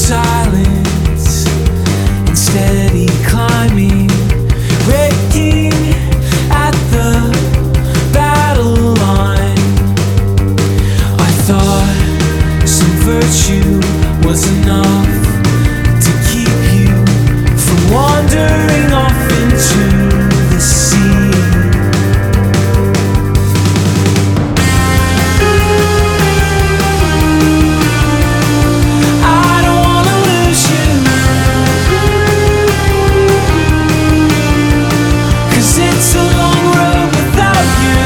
silence and steady climbing, breaking at the battle line. I thought some virtue was enough to keep you from wandering off into the sea. It's a long road without you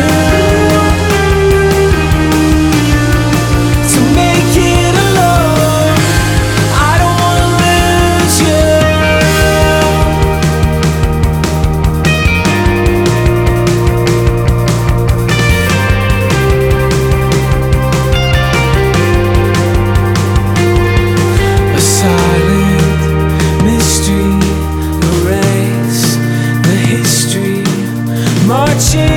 to make it alone. I don't wanna lose you. A silent mystery, erase the history, marching